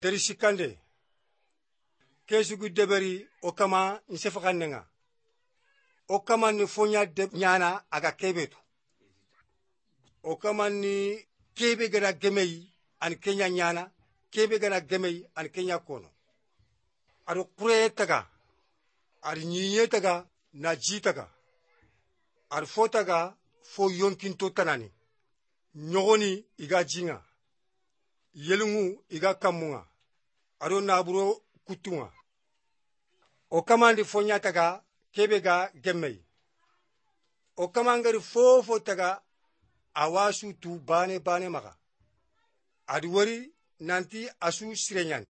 Terishikande kesugu deberi okama nsefakanenga okama ni fonya de nyana aga kebetu okama ni kebe gara gemei an Kenya nyana kebe gara gemei an Kenya kono ado kure taga ari nyiye taga na jitaga ar fotaga fo yonkinto tanani nyogoni iga jinga yelungu iga kamunga ado naburo kutunga o kamandi fonya taga kebe ga gemei o kamangari fofo taga awasu tu bane maga adi wari nanti asu sirenyan